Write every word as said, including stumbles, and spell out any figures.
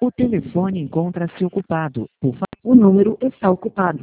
O telefone encontra-se ocupado. Por fa- O número está ocupado.